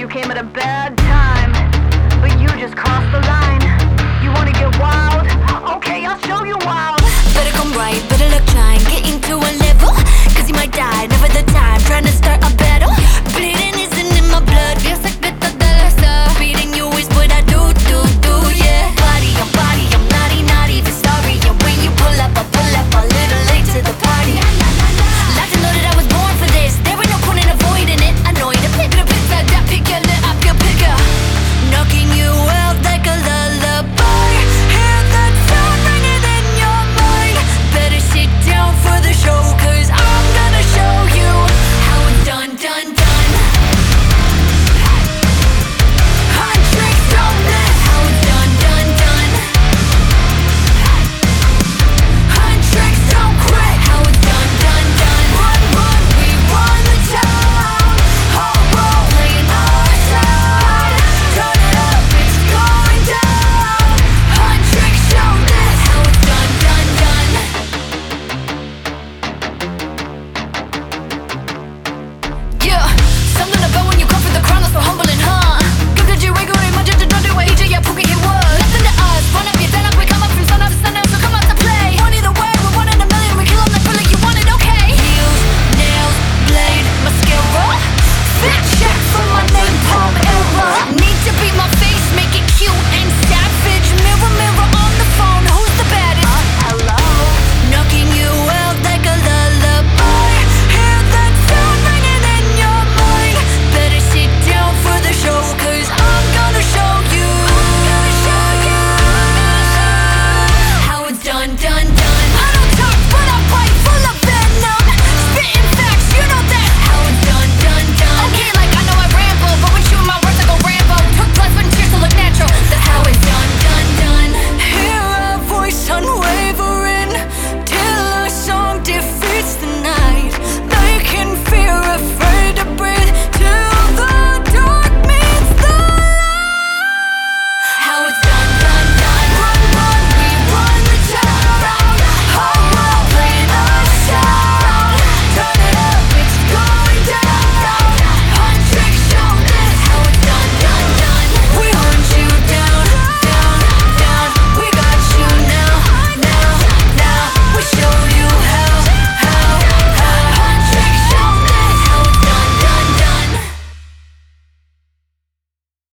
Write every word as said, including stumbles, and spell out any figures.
came at a bad time, but you just crossed the line. You wanna get wild? Okay, I'll show you wild. Better come right, better look, try and get into a level.